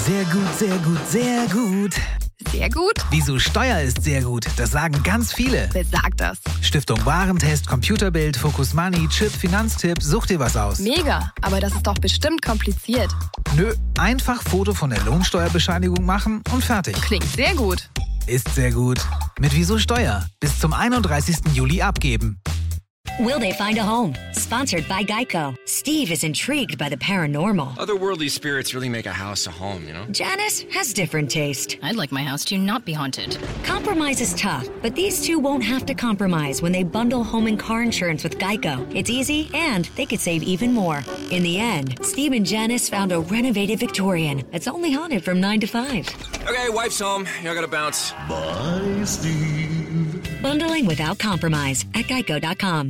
Sehr gut, sehr gut, sehr gut. Sehr gut? Wieso Steuer ist sehr gut, das sagen ganz viele. Wer sagt das? Stiftung Warentest, Computerbild, Focus Money, Chip, Finanztipp, such dir was aus. Mega, aber das ist doch bestimmt kompliziert. Nö, einfach Foto von der Lohnsteuerbescheinigung machen und fertig. Klingt sehr gut. Ist sehr gut. Mit Wieso Steuer. Bis zum 31. Juli abgeben. Will they find a home? Sponsored by Geico. Steve is intrigued by the paranormal. Otherworldly spirits really make a house a home, you know? Janice has different taste. I'd like my house to not be haunted. Compromise is tough, but these two won't have to compromise when they bundle home and car insurance with Geico. It's easy, and they could save even more. In the end, Steve and Janice found a renovated Victorian that's only haunted from 9 to 5. Okay, wife's home. I gotta bounce. Bye, Steve. Bundling without compromise at geico.com.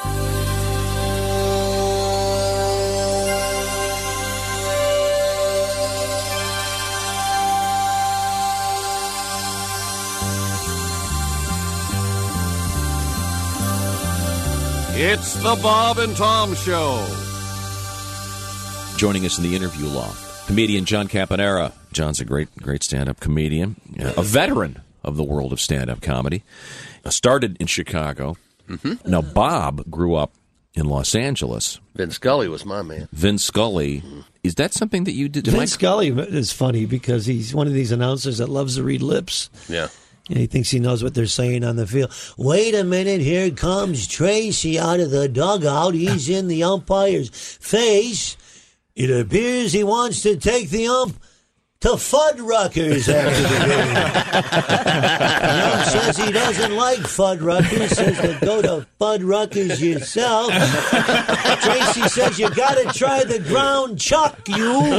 It's the Bob and Tom Show. Joining us in the interview loft, comedian John Caponera. John's a great stand-up comedian, a veteran of the world of stand-up comedy. Started in Chicago. Mm-hmm. Now, Bob grew up in Los Angeles. Vin Scully was my man. Vin Scully. Is that something that you did? Vin Scully is funny because he's one of these announcers that loves to read lips. Yeah. And he thinks he knows what they're saying on the field. Wait a minute, here comes Tracy out of the dugout. He's in the umpire's face. It appears he wants to take the ump to Fuddruckers after the game. Young says he doesn't like Fuddruckers, says to go to Fuddruckers yourself. Tracy says you got to try the ground chuck, you.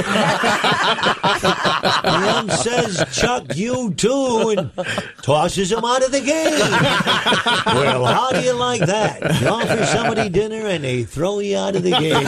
Young says chuck you too and tosses him out of the game. Well, how do you like that? You offer somebody dinner and they throw you out of the game.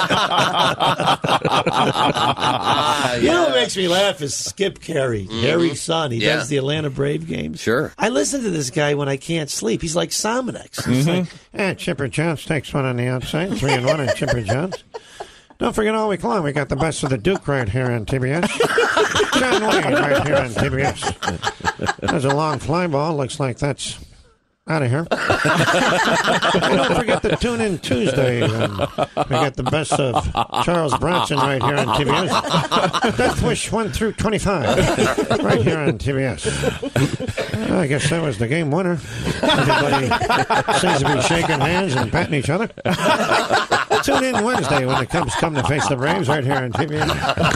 You know what makes me laugh is Skip Carey, Harry's son. He does the Atlanta Brave games. Sure. I listen to this guy when I can't sleep. He's like Sominex. He's like, Chipper Jones takes one on the outside, 3-1 on Chipper Jones. Don't forget all week long, we got the best of the Duke right here on TBS. John Wayne right here on TBS. There's a long fly ball. Looks like that's out of here. Don't forget to tune in Tuesday. We got the best of Charles Bronson right here on TBS. Death Wish 1 through 25 right here on TBS. I guess that was the game winner. Everybody seems to be shaking hands and patting each other. Tune in Wednesday when the Cubs come to face the Braves right here on TBS.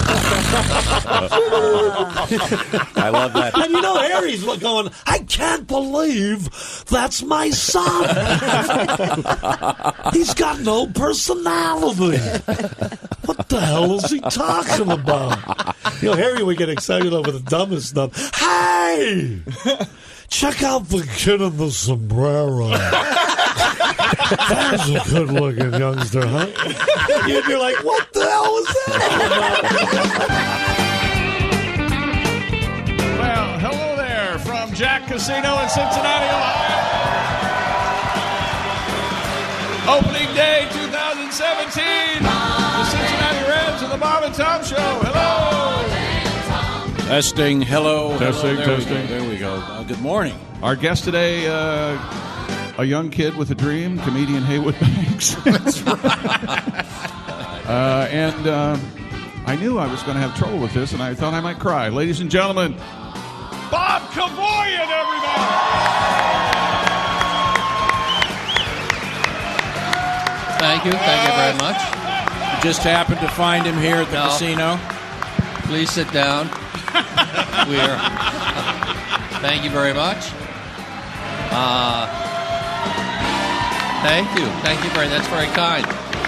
I love that. And you know, Harry's going, I can't believe that's my son. He's got no personality. What the hell is he talking about? You know, Harry would get excited over the dumbest stuff. Hey! Check out the kid in the sombrero. That's a good-looking youngster, huh? You're like, what the hell was that? Well, hello there from Jack Casino in Cincinnati, Ohio. Opening day 2017. The Cincinnati Reds and the Bob and Tom Show. Hello. Testing. Hello. Testing. Hello, Testing. There we go. Good morning. Our guest today, a young kid with a dream, comedian Haywood Banks. That's right. And I knew I was going to have trouble with this, and I thought I might cry. Ladies and gentlemen, Bob Kevoian, everybody! Thank you very much. You just happened to find him here at the casino. Please sit down. Thank you very much. Thank you. That's very kind.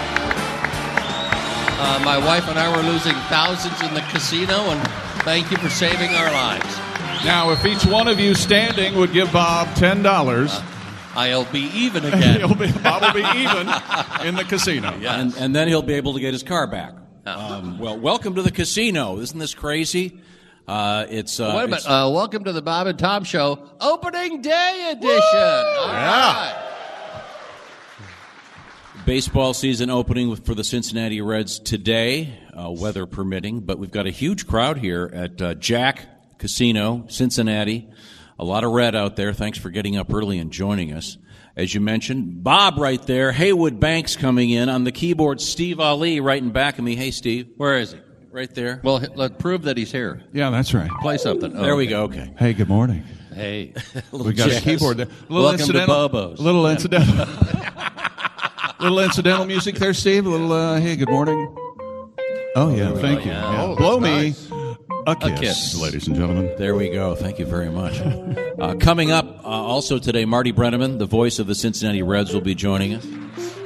My wife and I were losing thousands in the casino, and thank you for saving our lives. Now, if each one of you standing would give Bob $10, I'll be even again. Bob will be even in the casino. Yes. And then he'll be able to get his car back. Well, welcome to the casino. Isn't this crazy? Wait a minute. Welcome to the Bob and Tom Show Opening Day edition. All right. Baseball season opening for the Cincinnati Reds today, weather permitting, but we've got a huge crowd here at Jack Casino, Cincinnati. A lot of red out there. Thanks for getting up early and joining us. As you mentioned, Bob right there, Haywood Banks coming in. On the keyboard, Steve Ali right in back of me. Hey, Steve. Where is he? Right there. Well, let's prove that he's here. Yeah, that's right. Play something. There we go. Okay. Hey, good morning. Hey. We got a keyboard there. Welcome to Bobo's. Little incidental. Little incidental music there, Steve. A little, hey, good morning. Oh, yeah, thank you. Yeah. Yeah. Oh, Blow nice. me a kiss, ladies and gentlemen. There we go. Thank you very much. Coming up also today, Marty Brenneman, the voice of the Cincinnati Reds, will be joining us.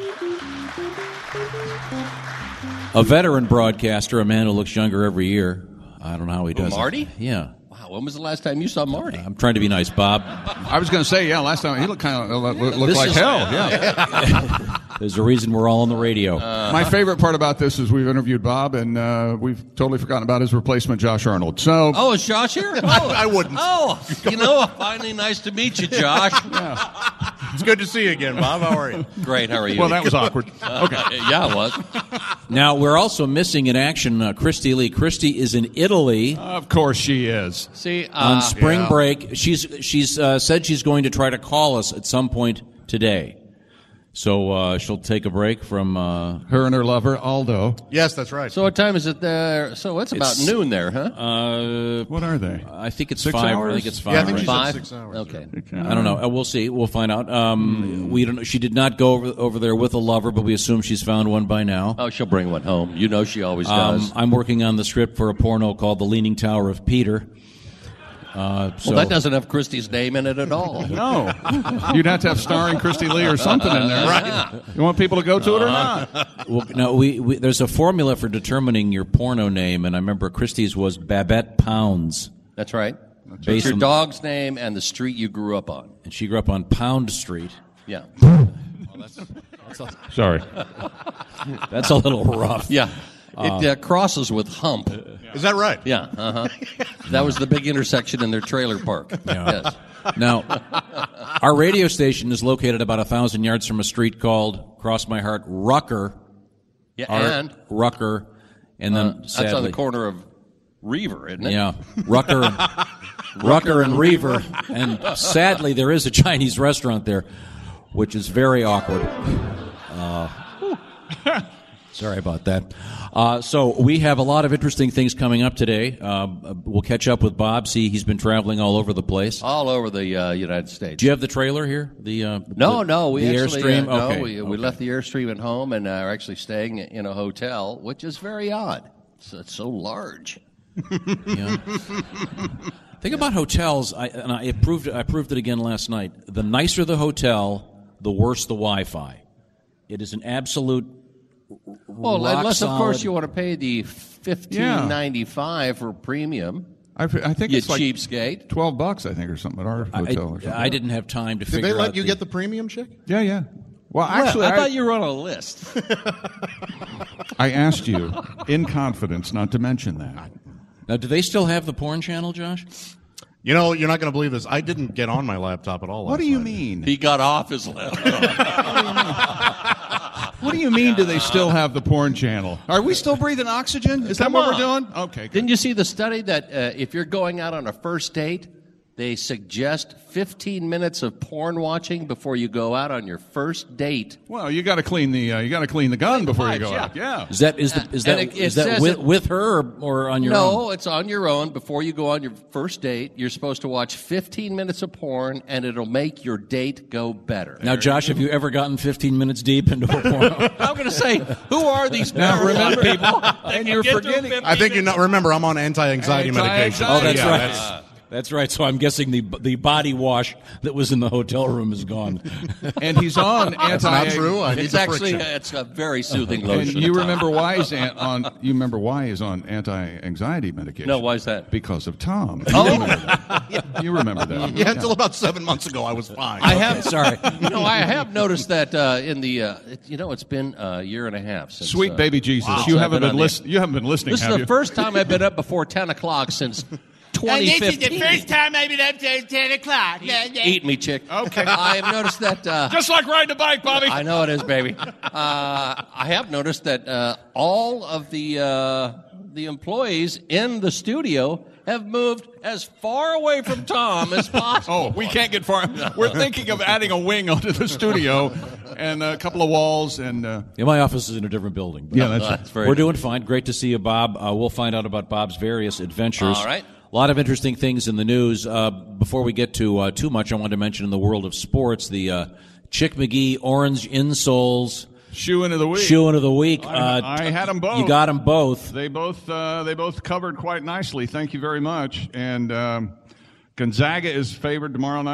A veteran broadcaster, a man who looks younger every year. I don't know how he does Marty? it. Yeah. Wow, when was the last time you saw Marty? I'm trying to be nice, Bob. I was going to say, yeah, last time he looked kind of looked This like is- hell. Yeah. There's a reason we're all on the radio. My favorite part about this is we've interviewed Bob, and we've totally forgotten about his replacement, Josh Arnold. So, Oh, is Josh here? Oh, I wouldn't. Oh, finally nice to meet you, Josh. It's good to see you again, Bob. How are you? Great, how are you? well, that was awkward. Okay. Yeah, it was. Now, we're also missing in action Christy Lee. Christy is in Italy Of course she is. See, on spring yeah. break. She's said she's going to try to call us at some point today. So she'll take a break from... Her and her lover, Aldo. Yes, that's right. so what time is it there? So it's about noon there, huh? What are they? I think it's 6 5. hours? I think it's 5. Yeah, I think right? she said 5? 6 hours. Okay. I don't know. We'll see. We'll find out. We don't. She did not go over there with a lover, but we assume she's found one by now. Oh, she'll bring one home. You know she always does. I'm working on the script for a porno called The Leaning Tower of Peter. Well, that doesn't have Christie's name in it at all. No. You'd have to have starring Christy Lee or something in there. Right. You want people to go to it or not? Well, no, we there's a formula for determining your porno name, and I remember Christie's was Babette Pounds. That's right. Based It's your on- dog's name and the street you grew up on. And she grew up on Pound Street. Yeah. Sorry. That's a little rough. Yeah. It crosses with Hump. Is that right? Yeah. Uh-huh. That was the big intersection in their trailer park. Yes. Now, our radio station is located about 1,000 yards from a street called, cross my heart, Rucker. Yeah, and Rucker, and then that's sadly, on the corner of Reaver, isn't it? Yeah, Rucker and Reaver, and sadly there is a Chinese restaurant there, which is very awkward. Sorry about that. So we have a lot of interesting things coming up today. We'll catch up with Bob. See, he's been traveling all over the place. All over the United States. Do you have the trailer here? No, we the actually Airstream. no, Okay. we left the Airstream at home and are actually staying in a hotel, which is very odd. It's so large. Yeah. Thing about hotels, I proved it again last night. The nicer the hotel, the worse the Wi-Fi. It is an absolute. Well, unless of solid. course you want to pay the $15.95 for premium. I think You it's like cheapskate. $12, I think, or something at our hotel. or something. I didn't have time to Did figure they out. let you get the premium chick? Yeah, yeah. Well, actually, I thought you were on a list. I asked you in confidence not to mention that. Now, do they still have the porn channel, Josh? You know, you're not going to believe this. I didn't get on my laptop at all. What last do you night. mean? He got off his laptop. What do you mean? Do they still have the porn channel? Are we still breathing oxygen? Is that Come what on. we're doing? Okay. Good. Didn't you see the study that if you're going out on a first date, they suggest 15 minutes of porn watching before you go out on your first date? Well, you got to clean the gun before you go out. Yeah. Is that says with her or on your own? No, it's on your own. Before you go on your first date, you're supposed to watch 15 minutes of porn, and it'll make your date go better. Now, Josh, have you ever gotten 15 minutes deep into a porno? I'm going to say, who are these Now remember, people? and you're forgetting. I think you know. Remember, I'm on anti-anxiety medication. Oh, that's Yeah, right. That's right. So I'm guessing the body wash that was in the hotel room is gone. And he's on That's not true. I need It's the actually friction. it's a very soothing And lotion. you remember why he's on? You remember why he's on anti-anxiety medication? No, why is that? Because of Tom. Oh. You remember that. You remember that? Yeah, until about 7 months ago, I was fine. I have Sorry. No, I have noticed that in the it's been a year and a half since Sweet baby Jesus, since you I've haven't been on the- listening. You haven't been listening, This is have the you? first time I've been up before 10 o'clock since 2015. And this is the first time I've been up till 10 o'clock. Eat me, chick. Okay. I have noticed that... Just like riding a bike, Bobby. I know it is, baby. I have noticed that all of the employees in the studio have moved as far away from Tom as possible. Oh, we can't get far. We're thinking of adding a wing onto the studio and a couple of walls. And yeah, my office is in a different building. But yeah, that's we're doing fine. Great to see you, Bob. We'll find out about Bob's various adventures. All right. A lot of interesting things in the news. Before we get to too much, I wanted to mention in the world of sports, the Chick McGee orange insoles. Shoe into the week. Shoe into the week. I had them both. You got them both. They both covered quite nicely. Thank you very much. And Gonzaga is favored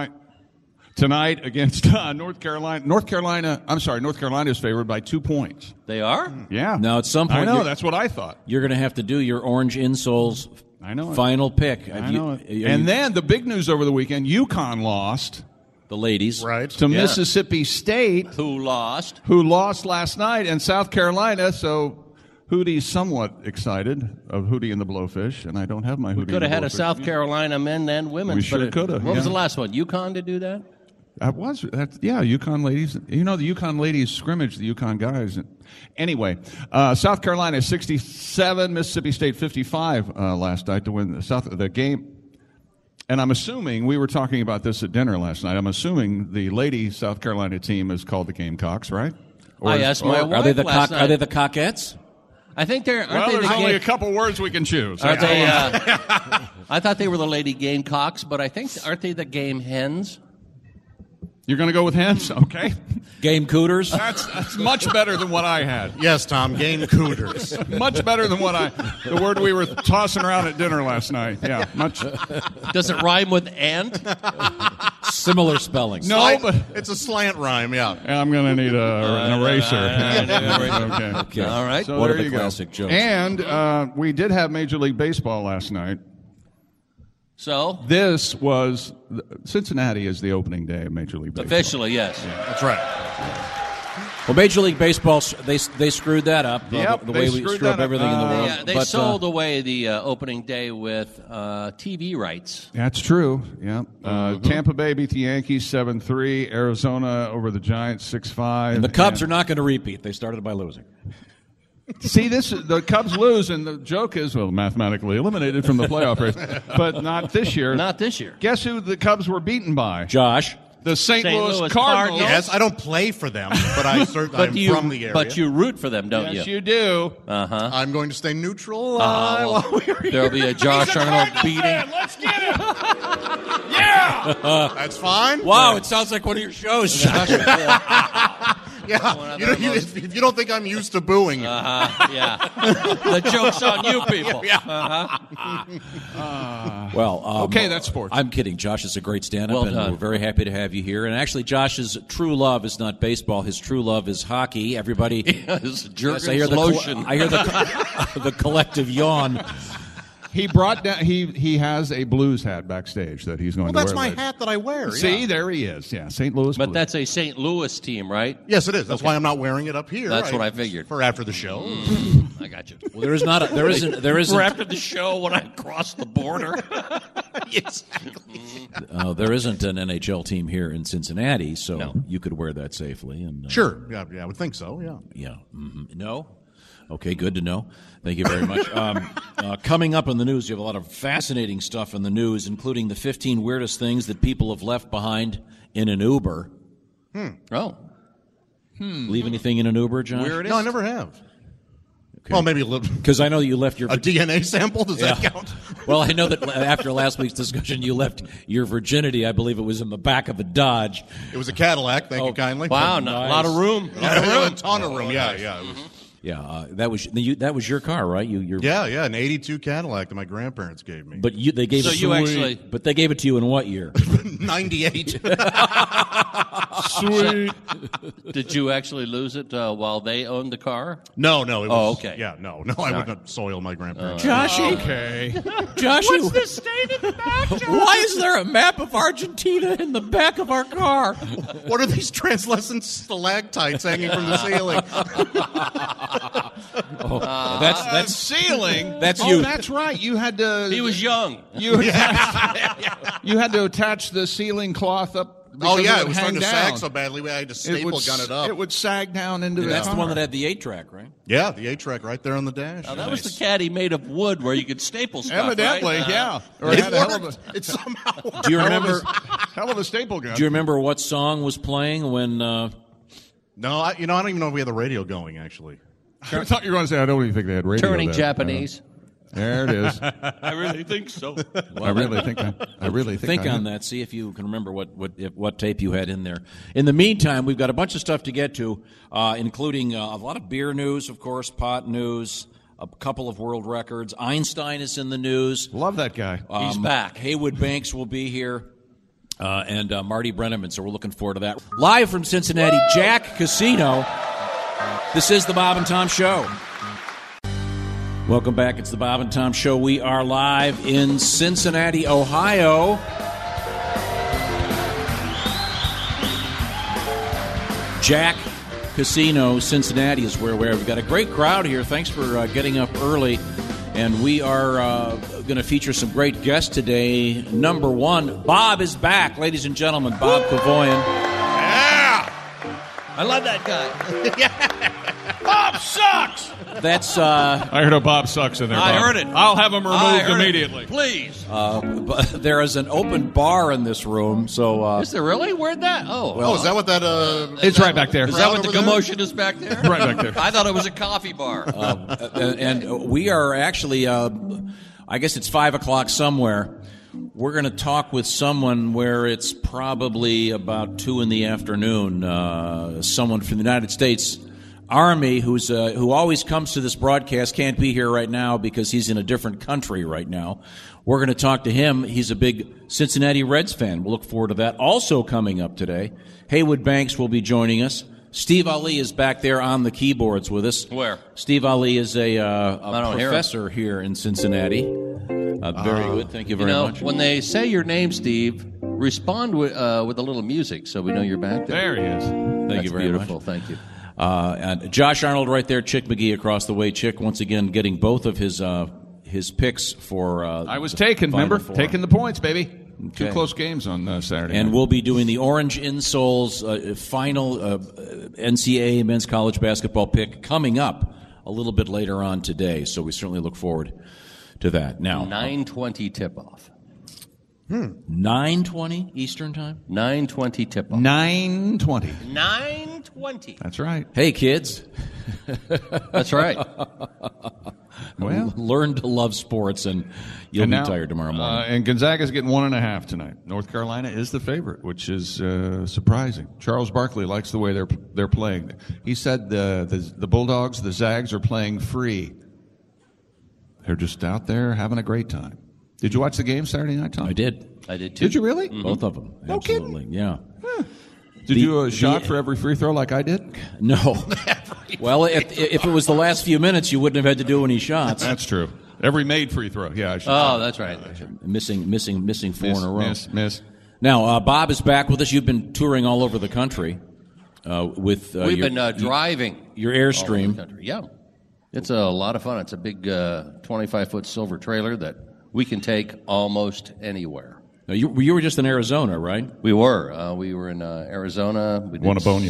tonight against North Carolina. North Carolina is favored by 2 points. They are? Yeah. Now at some point, I know. That's what I thought. You're going to have to do your orange insoles. I know. Final pick. I know. Then the big news over the weekend: UConn lost. The ladies. Right. To Mississippi State. Who lost last night, and South Carolina. So Hootie's somewhat excited of Hootie and the Blowfish, and I don't have my Hootie. We could have had a South Carolina men and women. We sure could have. What was the last one? UConn to do that? UConn ladies. You know, the UConn ladies scrimmage the UConn guys. Anyway, South Carolina 67, Mississippi State 55 last night to win the game. And I'm assuming, we were talking about this at dinner last night, I'm assuming the lady South Carolina team is called the Gamecocks, right? I asked my wife Are they the last night. Are they the Cockettes? I think they're. Well, there's only a couple words we can choose. Aren't they? I thought they were the lady Gamecocks, but I think aren't they the Game Hens? You're going to go with hens? Okay. Game Cooters? That's much better than what I had. Yes, Tom, game cooters. Much better than the word we were tossing around at dinner last night. Yeah, much. Does it rhyme with ant? Similar spelling. No, but it's a slant rhyme, yeah. I'm going to need an eraser. Okay. All right. So What there are the you go. classic jokes? And we did have Major League Baseball last night. So? This was Cincinnati is the opening day of Major League Baseball. Officially, yes. Yeah. That's right. Well, Major League Baseball, they screwed that up. Yep, the way we screw up everything in the world. Yeah, they sold away the opening day with TV rights. That's true. Yeah. Tampa Bay beat the Yankees 7-3. Arizona over the Giants 6-5. And the Cubs are not going to repeat. They started by losing. See, the Cubs lose, and the joke is, well, mathematically eliminated from the playoff race, but not this year. Not this year. Guess who the Cubs were beaten by? Josh. The St. Louis Cardinals. Yes, I don't play for them, but I'm from the area. But you root for them, don't you? Yes, you do. Uh-huh. I'm going to stay neutral well, while we're here. There'll be a Josh Arnold beating. Let's get him! Yeah! That's fine. Wow, it sounds like one of your shows. Yeah, if you don't think I'm used to booing. Yeah. The joke's on you people. Okay, that's sports. I'm kidding. Josh is a great stand-up, Well and done. we're very happy to have you here. And actually, Josh's true love is not baseball. His true love is hockey. Everybody, Yes, Jurgen's I hear lotion. I hear the collective yawn. He brought down. He has a Blues hat backstage that he's going to wear. That's my later. hat that I wear. See, yeah. there he is. Yeah, St. Louis. But Blues. that's a St. Louis team, right? Yes, it is. That's why I'm not wearing it up here. That's what I figured. For after the show. I got you. Well, there isn't. For after the show when I cross the border. Exactly. There isn't an NHL team here in Cincinnati, so you could wear that safely. And Sure. Yeah, I would think so, yeah. Yeah. Mm-hmm. No? Okay, good to know. Thank you very much. Coming up in the news, you have a lot of fascinating stuff in the news, including the 15 weirdest things that people have left behind in an Uber. Oh. Leave anything in an Uber, Josh? Weirdest? No, I never have. Okay. Well, maybe a little. Because I know you left your... A DNA sample? Does that count? Well, I know that after last week's discussion, you left your virginity. I believe it was in the back of a Dodge. It was a Cadillac, thank you kindly. Wow, Nice. a lot of room. A ton of room, yeah. It was, Yeah, that was your car, right? Yeah, an '82 Cadillac that my grandparents gave me. But they gave So it. you actually- But they gave it to you in what year? 98. Sweet. Did you actually lose it while they owned the car? No. It was, okay. Yeah, no. I would not soil my grandparents. Joshy. Okay. Joshy. What's this stain in the back, Josh? Why is there a map of Argentina in the back of our car? What are these translucent stalactites hanging from the ceiling? That's ceiling. That's oh, you. That's right. You had to. He was young. You had to attach the ceiling cloth up. Oh, yeah, it it was starting to down. sag so badly we had to staple gun it up. It would sag down into the That's car. the one that had the 8-track, right? Yeah, the 8-track right there on the dash. Now, that was the caddy made of wood where you could staple stuff. Evidently, right? yeah. Or It had a hell of worked. a, It somehow worked. Do you remember? hell of a staple gun. Do you remember what song was playing when? No, I don't even know if we had the radio going, actually. I thought you were going to say I don't even think they had radio. Turning then. Japanese. There it is. I really think so. I really think on that. See if you can remember what tape you had in there. In the meantime, we've got a bunch of stuff to get to, including a lot of beer news, of course, pot news, a couple of world records. Einstein is in the news. Love that guy. He's back. Haywood Banks will be here. And Marty Brenneman, so we're looking forward to that. Live from Cincinnati, Jack Casino. This is the Bob and Tom Show. Welcome back. It's the Bob and Tom Show. We are live in Cincinnati, Ohio. Jack Casino, Cincinnati is where we're. We've got a great crowd here. Thanks for getting up early. And we are going to feature some great guests today. Number one, Bob is back. Ladies and gentlemen, Bob Kavoyan. Yeah! I love that guy. Bob sucks! That's. I heard a Bob sucks in there. I Bob. heard it. I'll have him removed immediately. Please. But there is an open bar in this room, so. Is there really? Where'd that? Oh. Is that what that... It's right back there. Is that what the commotion is back there? Right back there. I thought it was a coffee bar. And we are actually, I guess it's 5 o'clock somewhere. We're going to talk with someone where it's probably about 2 in the afternoon. Someone from the United States Army who always comes to this broadcast, can't be here right now because he's in a different country right now. We're going to talk to him. He's a big Cincinnati Reds fan. We'll look forward to that. Also coming up today, Haywood Banks will be joining us. Steve Ali is back there on the keyboards with us. Where? Steve Ali is a professor here in Cincinnati. Very good. Thank you very much. When they say your name, Steve, respond with a little music so we know you're back there. There he is. Thank you very beautiful. much. Thank you. And Josh Arnold right there, Chick McGee across the way. Chick, once again, getting both of his picks for I was taking, remember? Taking the points, baby. Okay. 2 close games on Saturday and night. we'll be doing the Orange Insoles final NCAA men's college basketball pick coming up a little bit later on today. So we certainly look forward to that. Now, 9:20 tip-off. 9:20 Eastern time? 9:20 tip-off. 9:20. 9:20. That's right. Hey, kids. That's right. Well, learn to love sports, and you'll be tired tomorrow morning. And Gonzaga's getting 1.5 tonight. North Carolina is the favorite, which is surprising. Charles Barkley likes the way they're playing. He said the Bulldogs, the Zags, are playing free. They're just out there having a great time. Did you watch the game Saturday night, Tom? I did. I did too. Did you really? Mm-hmm. Both of them. No Absolutely. kidding. Yeah. Did you do a shot for every free throw like I did? No. Well, if it was the last few minutes, you wouldn't have had to do any shots. That's true. Every made free throw. Yeah. I should that's right. Missing 4 in a row. Miss. Now, Bob is back with us. You've been touring all over the country with We've been driving your all over the Airstream. country. Yeah. It's a lot of fun. It's a big 25-foot silver trailer that we can take almost anywhere. Now, you were just in Arizona, right? We were. We were in Arizona. We did Wannabonia.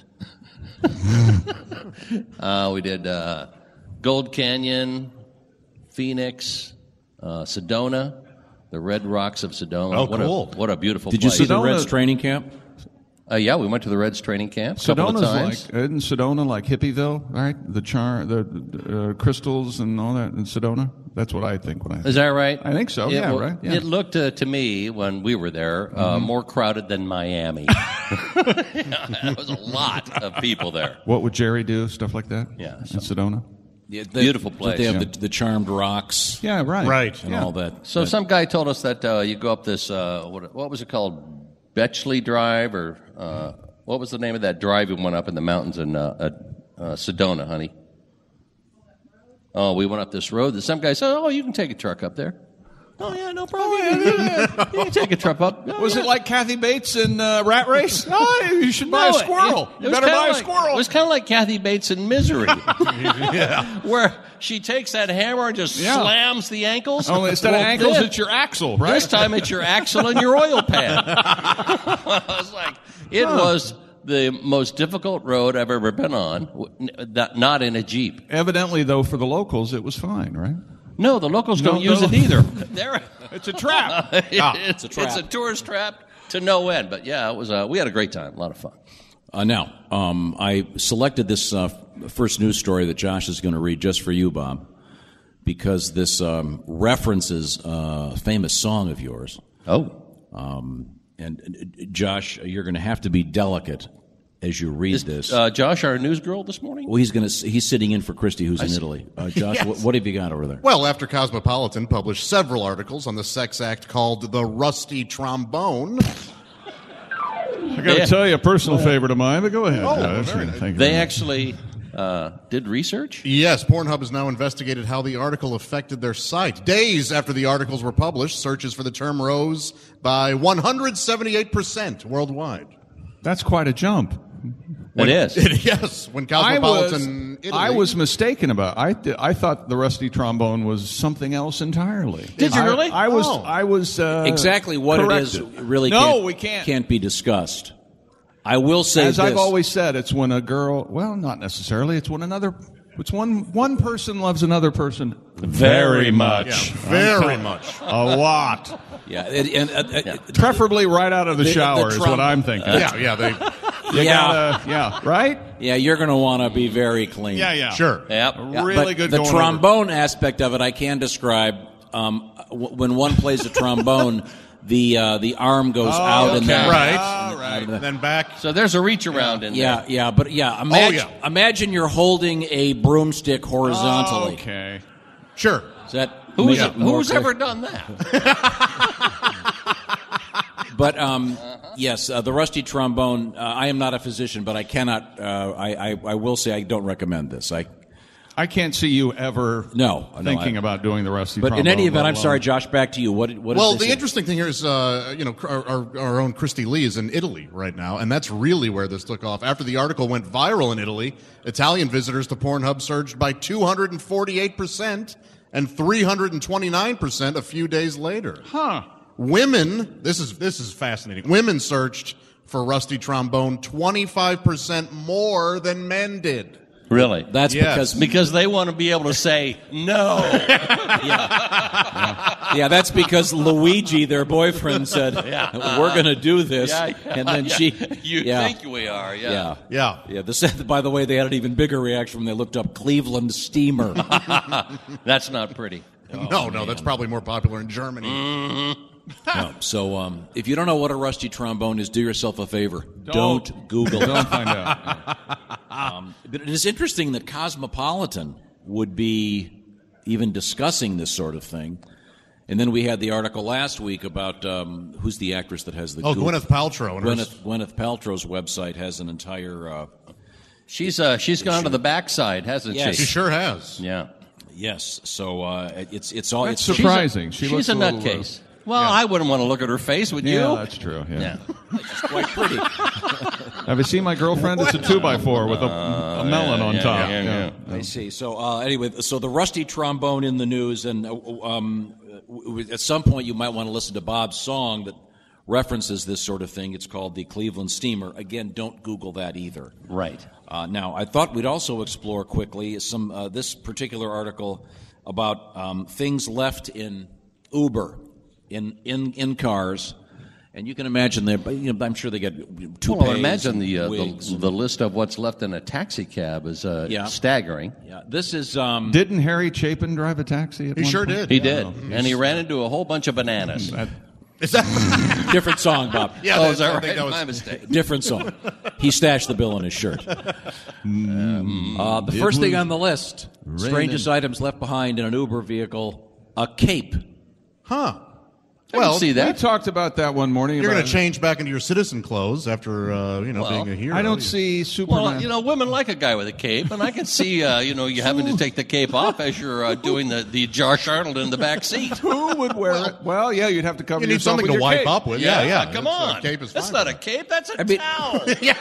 We did Gold Canyon, Phoenix, Sedona, the Red Rocks of Sedona. Oh, what cool. What a beautiful Did you place. see the Reds training camp? Yeah, we went to the Reds training camp a couple of times. Isn't Sedona like Hippieville, right? The crystals and all that in Sedona. That's what I think when I. Is that right? I think so. Right. Yeah. It looked to me when we were there more crowded than Miami. There was a lot of people there. What would Jerry do? Stuff like that. Yeah, in Sedona. Yeah, beautiful place. They have the charmed rocks. Yeah, right. And all that. So some guy told us that you go up this what was it called? Betchley Drive or What was the name of that drive we went up in the mountains in Sedona, honey? Oh, we went up this road. Some guy said, "Oh, you can take a truck up there." Oh, yeah, no problem. You can take a trup up. Was it like Kathy Bates in Rat Race? Oh, you should buy a squirrel. You better buy a squirrel. It was kind of like Kathy Bates in Misery. Where she takes that hammer and just slams the ankles. Only instead of ankles, it's your axle, right? This time it's your axle and your oil pan. It was the most difficult road I've ever been on, not in a Jeep. Evidently, though, for the locals, it was fine, right? No, the locals don't use it either. It's a trap. It's a trap. It's a tourist trap to no end. But yeah, it was. We had a great time. A lot of fun. Now, I selected this first news story that Josh is going to read just for you, Bob, because this references a famous song of yours. Oh. And Josh, you're going to have to be delicate as you read this. Josh, our news girl this morning? Well, he's sitting in for Christy, who's in Italy. Josh, Yes. what have you got over there? Well, after Cosmopolitan published several articles on the sex act called the Rusty Trombone. I got to tell you, a personal favorite of mine, but go ahead. Very nice. Thank you. They actually did research? Yes, Pornhub has now investigated how the article affected their site. Days after the articles were published, searches for the term rose by 178% worldwide. That's quite a jump. It is. Yes, when Cosmopolitan Italy. I was mistaken about it. I thought the Rusty Trombone was something else entirely. Did you really? I was exactly what corrected. it is really we can't. Can't be discussed. I will say As this. I've always said, it's when a girl, well, not necessarily, it's when one person loves another person very much. Yeah, very much. A lot. Yeah, preferably right out of the shower is what I'm thinking. Right? Yeah, you're going to want to be very clean. Yeah. Sure. Yep. Really good. The trombone aspect of it, I can describe. When one plays a trombone, the arm goes out and then right, then back. So there's a reach around in there. Imagine you're holding a broomstick horizontally. Okay. Sure. Is that Who's ever done that? But yes, the Rusty Trombone. I am not a physician, but I cannot. I will say I don't recommend this. I can't see you ever thinking about doing the Rusty Trombone. But in any event, I'm sorry, Josh. Back to you. What the interesting thing here is, our own Christy Lee is in Italy right now, and that's really where this took off. After the article went viral in Italy, Italian visitors to Pornhub surged by 248% and 329% a few days later. Huh. Women, this is fascinating. Women searched for Rusty Trombone 25% more than men did. Really? That's because they want to be able to say no. Yeah, that's because Luigi, their boyfriend, said, "We're going to do this," and then she. You think we are? Yeah. By the way, they had an even bigger reaction when they looked up Cleveland Steamer. That's not pretty. No, that's probably more popular in Germany. Mm-hmm. No. So, if you don't know what a rusty trombone is, do yourself a favor. Don't Google it. Don't find out. But it is interesting that Cosmopolitan would be even discussing this sort of thing. And then we had the article last week about who's the actress that has the Gwyneth Paltrow. Gwyneth Paltrow's website has an entire... She's gone to the backside, hasn't she? She sure has. Yeah. Yes. So it's all... That's surprising. She's a nutcase. Well, I wouldn't want to look at her face, would you? Yeah, that's true. Yeah. She's quite pretty. Have you seen my girlfriend? It's a 2x4 with a melon on top. Yeah. I see. So anyway, the rusty trombone in the news, and at some point you might want to listen to Bob's song that references this sort of thing. It's called the Cleveland Steamer. Again, don't Google that either. Right. Now, I thought we'd also explore quickly some this particular article about things left in Uber. In cars, and you can imagine I'm sure they get toupees. Well, imagine the list of what's left in a taxi cab is staggering. Yeah, this is. Didn't Harry Chapin drive a taxi? He sure did. He did, and he ran into a whole bunch of bananas. Is that different song, Bob? Yeah, is that right? That was my mistake. Different song. He stashed the bill in his shirt. The first thing on the list: strangest items left behind in an Uber vehicle. A cape. Huh. Well, see We that. talked about that one morning. You're going about- to change back into your citizen clothes after being a hero. I don't see Superman. Well, women like a guy with a cape, and I can see, you having to take the cape off as you're doing the Josh Arnold in the back seat. Who would wear it? Well, yeah, you'd have to cover You need yourself something with to your wipe cape. up with. Yeah. Come It's, on. cape is That's fine. not a cape. That's a towel.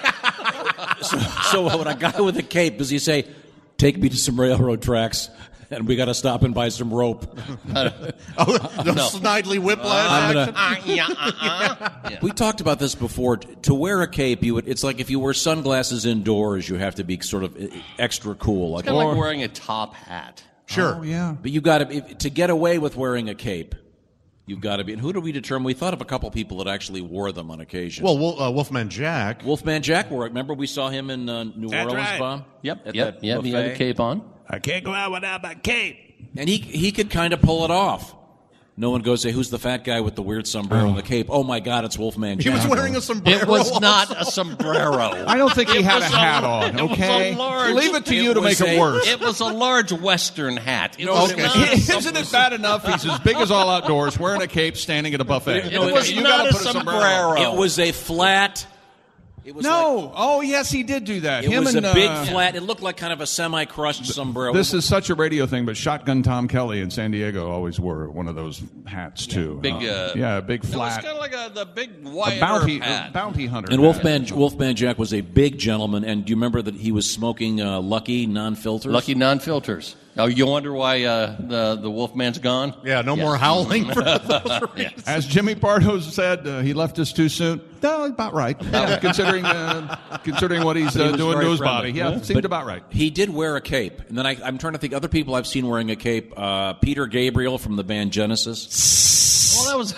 So when a guy with a cape, does he say, "Take me to some railroad tracks, and we got to stop and buy some rope"? The Snidely Whiplash action. We talked about this before. To wear a cape, it's like if you wear sunglasses indoors, you have to be sort of extra cool. It's kind of like wearing a top hat. Sure. Oh, yeah. But you got to get away with wearing a cape. You've got to be. And who do we determine? We thought of a couple people that actually wore them on occasion. Well, Wolfman Jack. Wolfman Jack wore it. Remember we saw him in New That's Orleans, right. Bob? Yep. At He that had a buffet. cape on. I can't go out without my cape. And he could kind of pull it off. No one goes, say, who's the fat guy with the weird sombrero and the cape? Oh, my God, it's Wolfman He Jack. was wearing a sombrero. It was not a sombrero. I don't think he had a was hat on, It was okay? a large, Leave it to you to make it worse. It was a large Western hat. It No, was okay. not a Isn't it bad enough he's as big as all outdoors, wearing a cape, standing at a buffet? It was You not gotta a put sombrero. It was a flat. It was No. Oh, yes, he did do that. It Him was and, a big flat. It looked like kind of a semi-crushed sombrero. This is such a radio thing, but Shotgun Tom Kelly in San Diego always wore one of those hats, too. Big, yeah, big It was flat. kind of like the big A Wyatt bounty, Earp hat. bounty hunter. And hat. Wolfman Jack was a big gentleman. And do you remember that he was smoking Lucky non-filters? Lucky non-filters. Oh, you wonder why the Wolfman's gone? Yeah, no more howling for those reasons. As Jimmy Pardo said, he left us too soon. No, about right. considering what he's But he was doing very to his friendly. body. Yeah, seemed But about right. He did wear a cape. And then I'm trying to think other people I've seen wearing a cape. Peter Gabriel from the band Genesis. Well, that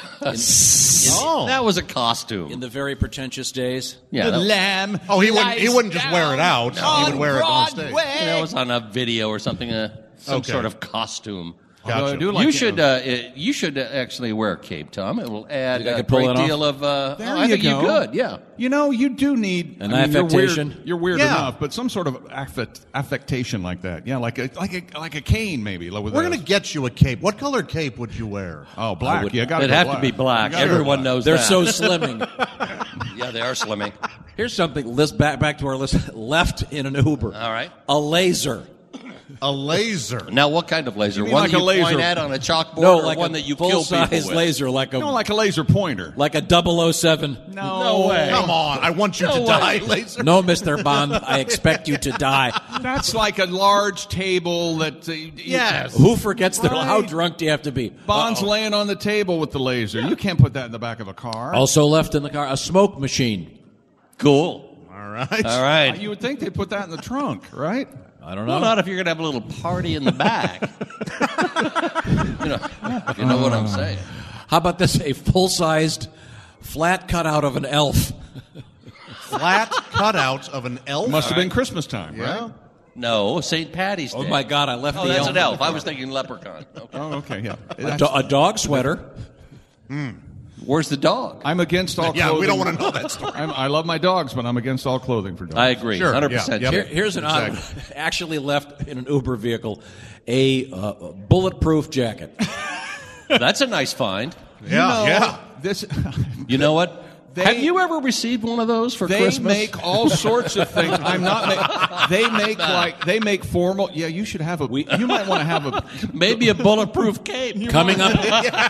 was a costume. In the very pretentious days. Yeah, that, Lamb. Oh, he wouldn't just wear it out. He would wear it on stage. that was on a video or something. Some Okay. sort of costume. Gotcha. Although I do like You should actually wear a cape, Tom. It will add think I a could pull great it off? deal of. There I think you you go. could. Yeah. You know, you do need An I mean, affectation? You're weird Yeah. enough, but some sort of affectation like that. Yeah, like a cane maybe. With We're going to get you a cape. What color cape would you wear? Oh, black. You got It'd have to be black. You gotta go Everyone black. knows They're that. so slimming. Yeah, they are slimming. Here's something. Back to our list. Left in an Uber. All right. A laser. A laser. Now, what kind of laser? mean One like that a you laser? point at on a chalkboard, No, or like one a that you kill people full-size with? laser, like a No, like a laser pointer. like a 007. No way. Come on. I want you to die, laser. No, Mr. Bond, I expect you to die. That's like a large table that. Yes. Who forgets that? Right. How drunk do you have to be? Bond's laying on the table with the laser. You can't put that in the back of a car. Also left in the car, a smoke machine. Cool. All right. All right. You would think they'd put that in the trunk, right? I don't know. Well, not if you're going to have a little party in the back. you know what I'm saying. How about this? A full-sized flat cutout of an elf. Flat cutout of an elf. Must have been Christmas time, Yeah. right? No, St. Patty's Day. Oh, my God, I left Oh, the that's elf. an elf. I was thinking leprechaun. Okay. Oh, okay, yeah. A dog sweater. Where's the dog? I'm against all Yeah, clothing. we don't want to know that story. I love my dogs, but I'm against all clothing for dogs. I agree. Sure, 100%. yeah. Yep. Here's an odd, actually left in an Uber vehicle, a bulletproof jacket. That's a nice find. Yeah. This, You know what? They- Have you ever received one of those for they Christmas? make all sorts of things. I'm not. They make formal. Yeah, you should have a. You might want to have a. Maybe a bulletproof cape. Coming up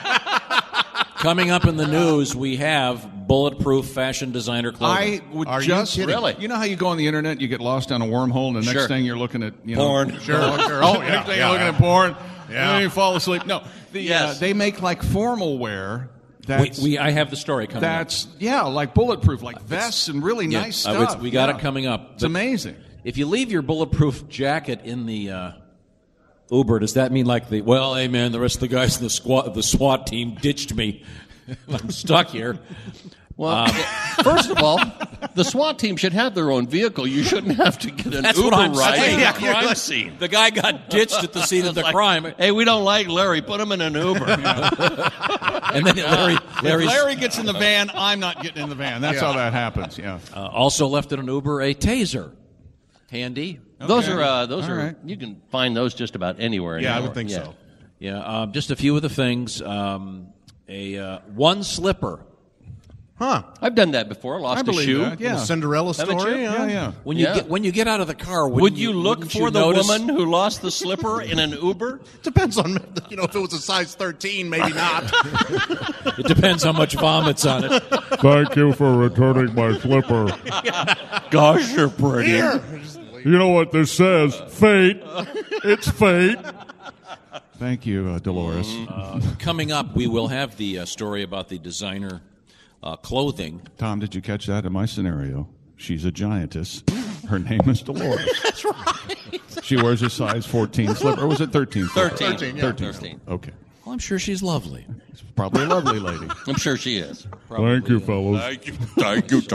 in the news, we have bulletproof fashion designer clothing. I would Are you just kidding? Really? You know how you go on the internet, you get lost down a wormhole, and the Sure. next thing you're looking at Porn. Sure. Oh, yeah. Next thing you're looking at porn. Yeah. And then you fall asleep. No, Yes. they make like formal wear. That's, I have the story coming up. that's like bulletproof, like vests and really Yeah, nice stuff. we got Yeah. it coming up. It's amazing. If you leave your bulletproof jacket in the Uber, does that mean like hey man, the rest of the guys in the SWAT team ditched me. I'm stuck here. Well, first of all, the SWAT team should have their own vehicle. You shouldn't have to get an That's Uber what I'm ride saying. to Yeah, the crime scene. The guy got ditched at the scene of the Like, crime. Hey, we don't like Larry. Put him in an Uber. And then If Larry gets in the van, I'm not getting in the van. That's how that happens. Yeah. also left in an Uber a taser. Handy. Those are All right. you can find those just about anywhere. Yeah, I anymore. would think so. Yeah, just a few of the things. one slipper. Huh? I've done that before. Lost a shoe. That, yeah. The Cinderella story. Yeah. When you get out of the car, would you look for the notice? woman who lost the slipper in an Uber? Depends on if it was a size 13, maybe not. It depends how much vomit's on it. Thank you for returning my slipper. Gosh, you're pretty. Here. You know what this says? Fate. It's fate. Thank you, Dolores. Coming up, we will have the story about the designer clothing. Tom, did you catch that in my scenario? She's a giantess. Her name is Dolores. That's right. She wears a size 14 slipper. Or was it 13? 13. 13. Okay. Well, I'm sure she's lovely. She's probably a lovely lady. I'm sure she is. Thank you, fellas. Thank you,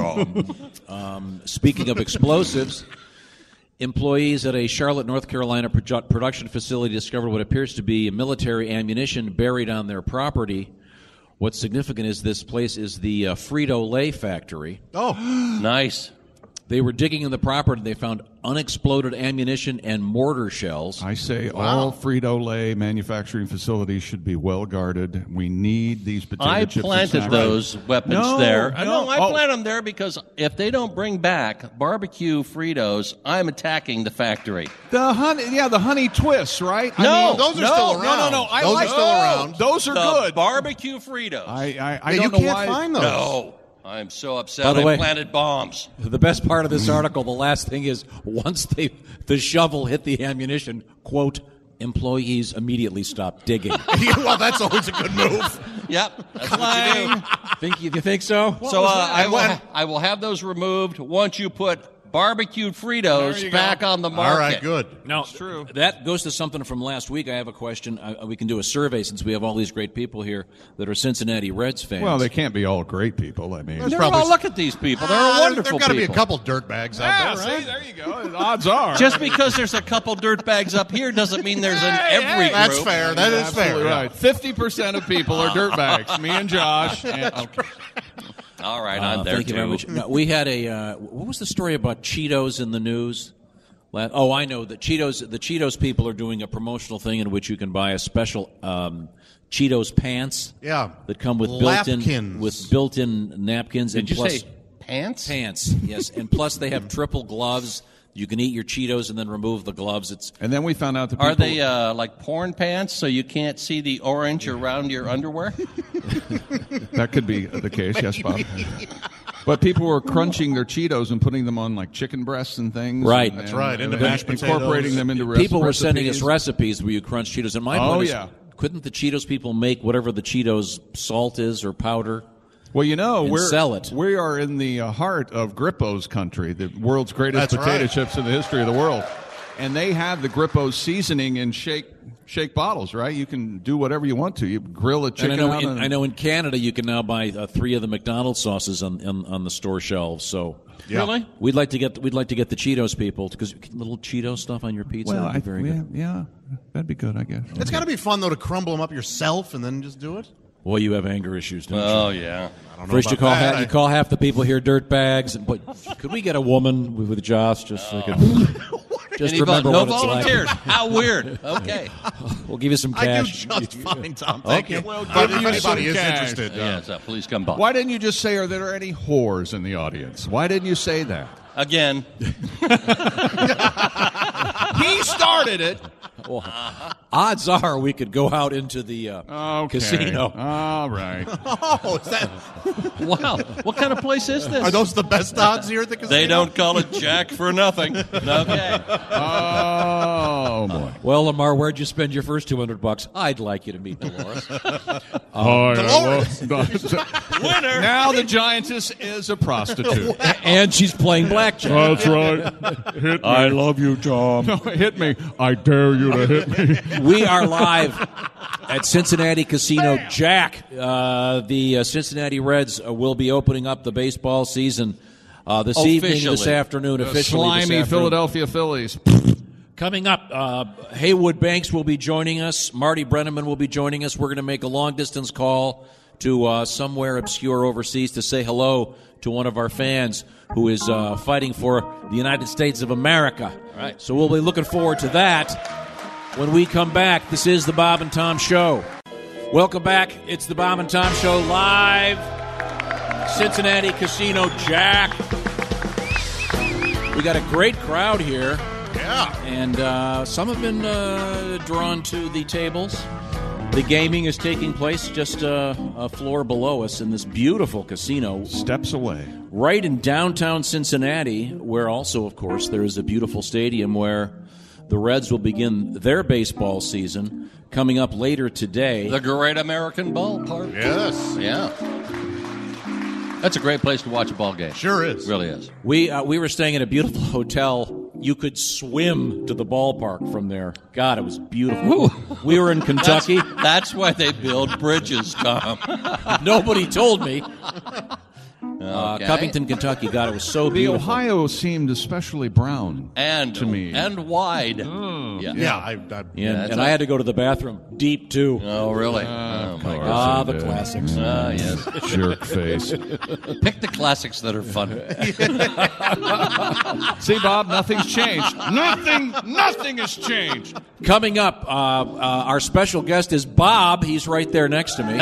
Tom. Speaking of explosives, employees at a Charlotte, North Carolina production facility discovered what appears to be military ammunition buried on their property. What's significant is this place is the Frito-Lay factory. Oh, nice. They were digging in the property and they found unexploded ammunition and mortar shells. I say all Frito-Lay manufacturing facilities should be well guarded. We need these potato chips. I planted those weapons there. I planted them there because if they don't bring back barbecue Fritos, I'm attacking the factory. The honey twists, right? No, those are still around. No. Those are still around. Those are good. Barbecue Fritos. I don't know you can't why. find those. No. I'm so upset. By the way, I planted bombs. The best part of this article, the last thing is, once the shovel hit the ammunition, quote, employees immediately stopped digging. Well, that's always a good move. Yep. That's what you do. You think so? So I will have those removed once you put barbecued Fritos back on the market. All right, good. Now, true. That goes to something from last week. I have a question. We can do a survey since we have all these great people here that are Cincinnati Reds fans. Well, they can't be all great people. I mean, look at these people. They're wonderful people. There's got to be a couple dirtbags out there, right? See, there you go. Odds are. Just because there's a couple dirtbags up here doesn't mean there's in every group. That's fair. That is fair. Right. 50% of people are dirtbags. Me and Josh. All right, I'm there thank too. you very much. No, we had what was the story about Cheetos in the news? I know that the Cheetos people are doing a promotional thing in which you can buy a special Cheetos pants. Yeah, that come with built-in napkins. Did and you plus, say pants? Pants, yes, and plus they have triple gloves. You can eat your Cheetos and then remove the gloves. And then we found out that are they like porn pants, so you can't see the orange around your underwear? That could be the case, yes, Bob. But people were crunching their Cheetos and putting them on like chicken breasts and things. Right, that's right. Into mashed potatoes. Incorporating them into recipes. People were sending us recipes where you crunch Cheetos. And my point is, couldn't the Cheetos people make whatever the Cheetos salt is or powder? Well, you know, sell it. We are in the heart of Grippo's country, the world's greatest potato chips in the history of the world. And they have the Grippo's seasoning in shake bottles, right? You can do whatever you want to. You grill a chicken I know in Canada you can now buy 3 of the McDonald's sauces on the store shelves. So really, we'd like to get the Cheetos people because little Cheeto stuff on your pizza. Well, would be very good. Yeah, that'd be good, I guess. It's got to be fun though to crumble them up yourself and then just do it. Boy, you have anger issues, don't you? Oh, yeah. I don't know First, about you call half the people here dirt bags. But could we get a woman with Josh just so we could just remember no what it's volunteers. like? How weird. Okay. We'll give you some cash. I do just fine, Tom. Thank you. Well, But give if you anybody is some cash. interested, Yeah, so please come by. Why didn't you just say, are there any whores in the audience? Why didn't you say that? Again. He started it. Well, odds are we could go out into the casino. All right. Oh, is that? Wow. What kind of place is this? Are those the best odds here at the casino? They don't call it Jack for nothing. Okay. Oh, boy. Well, Lamar, where'd you spend your first $200? I'd like you to meet Dolores. Dolores. Winner. Now the giantess is a prostitute. And she's playing blackjack. That's right. Hit me. I love you, Tom. No, hit me. I dare you to hit me. We are live at Cincinnati Casino. Jack, the Cincinnati Reds will be opening up the baseball season this afternoon. Officially, slimy Philadelphia Phillies. Coming up, Haywood Banks will be joining us. Marty Brenneman will be joining us. We're going to make a long-distance call to somewhere obscure overseas to say hello to one of our fans who is fighting for the United States of America. Right. So we'll be looking forward to that when we come back. This is the Bob and Tom Show. Welcome back. It's the Bob and Tom Show live. Cincinnati Casino, Jack. We got a great crowd here. Yeah. And some have been drawn to the tables. The gaming is taking place just a floor below us in this beautiful casino. Steps away. Right in downtown Cincinnati, where also, of course, there is a beautiful stadium where the Reds will begin their baseball season coming up later today. The Great American Ballpark. Yes. Yeah. That's a great place to watch a ball game. Sure is. Really is. We were staying at a beautiful hotel. You could swim to the ballpark from there. God, it was beautiful. We were in Kentucky. That's why they build bridges, Tom. Nobody told me. Okay. Covington, Kentucky. God, it was so The beautiful. Ohio seemed especially brown to me. And wide. Yeah, and I had to go to the bathroom deep, too. Oh, really? Oh, my God. Ah, the classics. Ah, yes. Jerk face. Pick the classics that are fun. See, Bob, nothing's changed. Nothing has changed. Coming up, our special guest is Bob. He's right there next to me.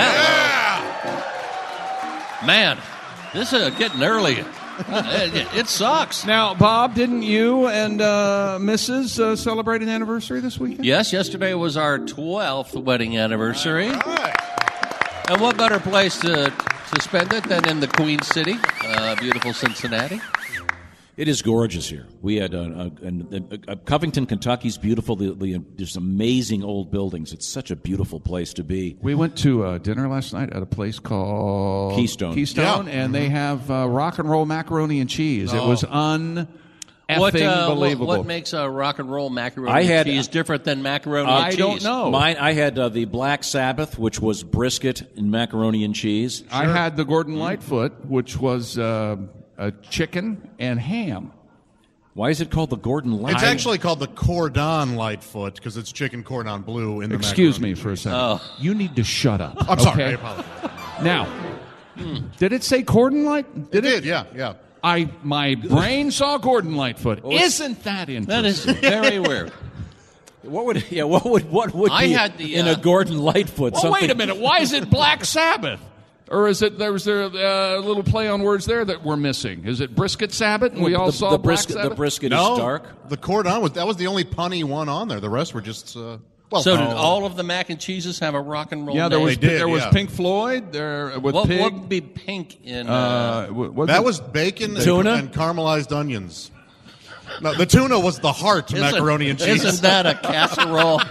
Man, this is getting early. It sucks. Now, Bob, didn't you and Mrs. celebrate an anniversary this weekend? Yes, yesterday was our 12th wedding anniversary. And what better place to spend it than in the Queen City, beautiful Cincinnati? It is gorgeous here. We had Covington, Kentucky's beautiful. There's amazing old buildings. It's such a beautiful place to be. We went to dinner last night at a place called Keystone, and they have rock and roll macaroni and cheese. It was unbelievable. What makes a rock and roll macaroni and cheese different than macaroni and cheese? I don't know. I had the Black Sabbath, which was brisket and macaroni and cheese. I had the Gordon Lightfoot, which was chicken and ham. Why is it called the Gordon Lightfoot? It's actually called the Cordon Lightfoot because it's chicken cordon bleu in the Excuse macaroni. me for a second. You need to shut up. I'm sorry. I okay? apologize. Now, did it say Gordon Light? It did, yeah. My brain saw Gordon Lightfoot. Isn't that interesting? That is very weird. What would be in a Gordon Lightfoot? Well, wait a minute. Why is it Black Sabbath? Or is it there was a little play on words there that we're missing? Is it Brisket Sabbath? And we all saw the Black brisket. Sabbath? The brisket No, is dark. the cordon was the only punny one on there. The rest were just So did all of the mac and cheeses have a rock and roll? Yeah, name? there was Pink Floyd there with what Pig. What would be pink in? that was bacon Tuna? and caramelized onions. No, the tuna was the heart macaroni and cheese. Isn't that a casserole?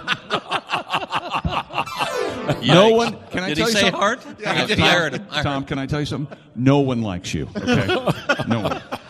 No one. Can I Did tell he you say something? heart? Yeah, I heard him. Tom, can I tell you something? No one likes you. Okay, no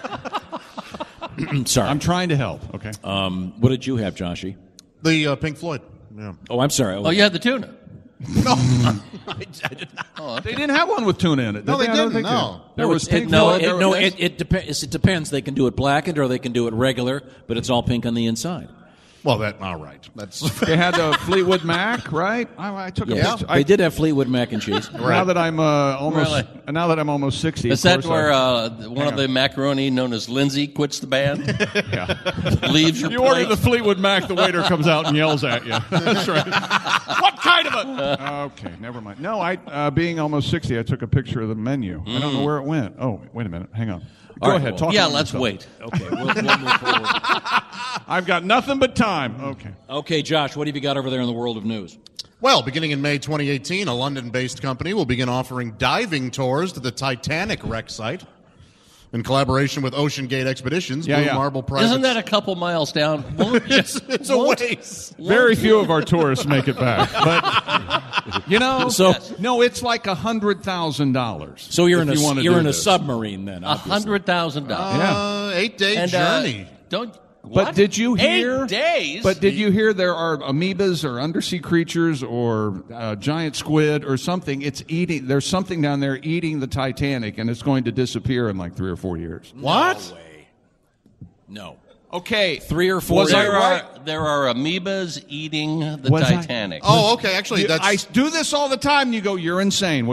one. Sorry. I'm trying to help. Okay. What did you have, Joshy? The Pink Floyd. Yeah. Oh, I'm sorry. Oh, you had the tuna. No, I did not. They didn't have one with tuna in it. No, they I don't didn't, think no. There was Pink No, Floyd. it depends. It depends. They can do it blackened or they can do it regular, but it's all pink on the inside. Well, all right. That's They had the Fleetwood Mac, right? I took a Yeah, picture. they did have Fleetwood mac and cheese. Now that I'm almost 60. Is of that course, where one of the macaroni known as Lindsay quits the band? Leaves your you plate? order the Fleetwood Mac, the waiter comes out and yells at you. That's right. What kind of a? Okay, never mind. No, I being almost 60, I took a picture of the menu. I don't know where it went. Oh, wait a minute. Hang on. Go ahead. Talk. Yeah, among let's yourself. wait. Okay, we'll move forward. I've got nothing but time. Okay. Okay, Josh, what have you got over there in the world of news? Well, beginning in May 2018, a London-based company will begin offering diving tours to the Titanic wreck site. In collaboration with Ocean Gate Expeditions, Blue Marble Private... Isn't that a couple miles down? It's a ways. Very few of our tourists make it back. But, no, it's like $100,000. So you're in a submarine then, obviously. $100,000. Yeah. 8-day journey. But did you hear? 8 days. But did you hear there are amoebas or undersea creatures or giant squid or something? It's eating. There's something down there eating the Titanic, and it's going to disappear in like 3 or 4 years. What? No way. No. Okay, 3 or 4 Was years. I right? There are amoebas eating the Was I- Titanic. Oh, okay. Actually, I that's... do this all the time. And you go, you're insane. Which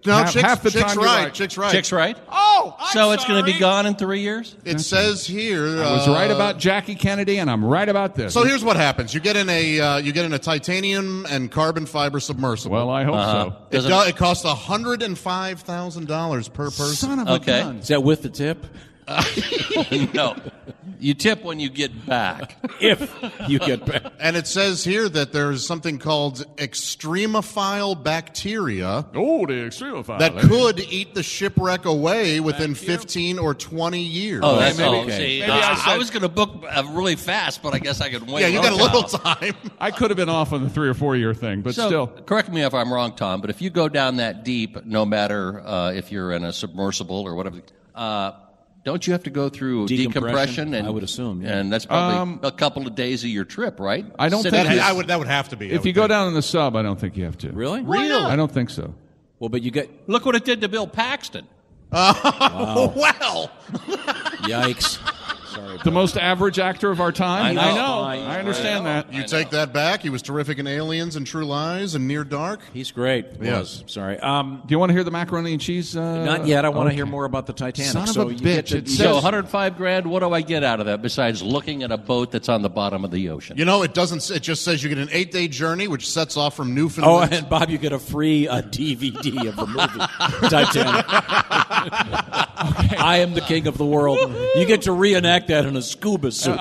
No, half the Chick's time you're right. right. Chick's right. Chick's right. Oh, so it's going to be gone in 3 years? It says here. I was right about Jackie Kennedy, and I'm right about this. So here's what happens: you get in a titanium and carbon fiber submersible. Well, I hope so. It costs $105,000 per person. Son of a gun. Is that with the tip? No. You tip when you get back. If you get back. And it says here that there's something called extremophile bacteria. Oh, the extremophile. That could eat the shipwreck away within 15 or 20 years. Oh, that's maybe, okay. maybe I was going to book really fast, but I guess I could wait. Yeah, you got a little time. I could have been off on the 3 or 4 year thing, but So, still. correct me if I'm wrong, Tom, but if you go down that deep, no matter if you're in a submersible or whatever, don't you have to go through decompression? And I would assume, yeah. And that's probably a couple of days of your trip, right? I don't think that would have to be. If you go down in the sub, I don't think you have to. Really? Really? I don't think so. Well, but you get. Look what it did to Bill Paxton. Wow. Well. Yikes. Sorry. The most average actor of our time? I know. I understand that. You take that back. He was terrific in Aliens and True Lies and Near Dark. He's great. Yes. Sorry. Do you want to hear the macaroni and cheese? Not yet. I want to hear more about the Titanic. Son of so a you bitch. get to- It So says- $105,000, what do I get out of that besides looking at a boat that's on the bottom of the ocean? You know, it doesn't. It just says you get an 8-day journey, which sets off from Oh, Newfoundland. and Bob, you get a free DVD of the movie Titanic. I am the king of the world. You get to reenact that in a scuba suit.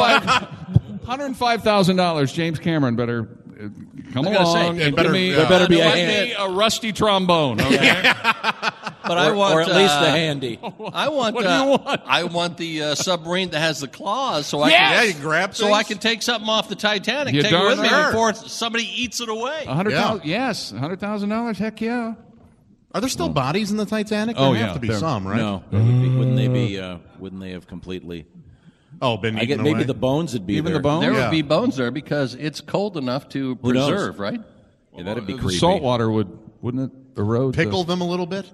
$105,000. James Cameron better come I gotta along say, and better- give me, there better be a give hand. me a rusty trombone. Okay? But I want, or at least the handy. I want. What do you want? I want the submarine that has the claws, so Yes! I Yeah, can. you grab So things. I can take something off the Titanic, You take it darn with me right. before somebody eats it away. $100,000. Yes, $100,000. Heck yeah. Are there still bodies in the Titanic? Oh, There yeah, have to be there- some, right? No, wouldn't they be? Wouldn't they have completely? Oh, been I get eaten maybe away? the bones would be Even there. the bones? There Yeah. would be bones there because it's cold enough to Who knows? preserve, right? Yeah, that'd be The creepy. salt water wouldn't it erode? Pickle them a little bit.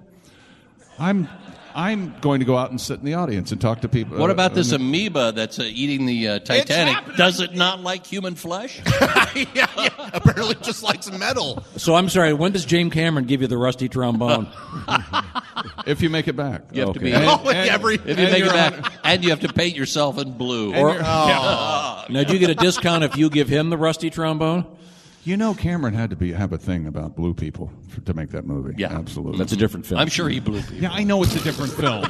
I'm going to go out and sit in the audience and talk to people. What about this amoeba that's eating the Titanic? happening. Does it not like human flesh? yeah. Apparently, just likes metal. So I'm sorry. When does James Cameron give you the rusty trombone? If you make it back. You have to be. And- if you make it back, and you have to paint yourself in blue. Now, do you get a discount if you give him the rusty trombone? You know, Cameron had to have a thing about blue people to make that movie. Yeah. Absolutely. That's a different film. I'm sure he blew people. Yeah, I know it's a different film.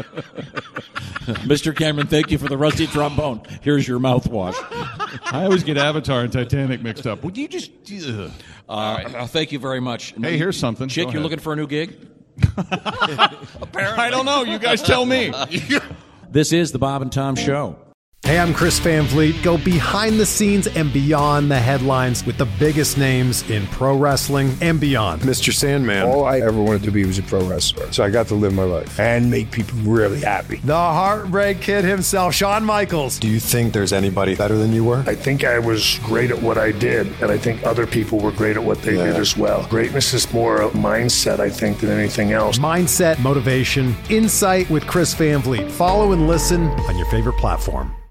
Mr. Cameron, thank you for the rusty trombone. Here's your mouthwash. I always get Avatar and Titanic mixed up. Would you just... Thank you very much. Hey, here's something. Chick, Go you're ahead. looking for a new gig? I don't know. You guys tell me. This is the Bob and Tom Show. Hey, I'm Chris Van Vliet. Go behind the scenes and beyond the headlines with the biggest names in pro wrestling and beyond. Mr. Sandman. All I ever wanted to be was a pro wrestler. So I got to live my life and make people really happy. The Heartbreak Kid himself, Shawn Michaels. Do you think there's anybody better than you were? I think I was great at what I did, and I think other people were great at what they did as well. Greatness is more a mindset, I think, than anything else. Mindset, motivation, insight with Chris Van Vliet. Follow and listen on your favorite platform.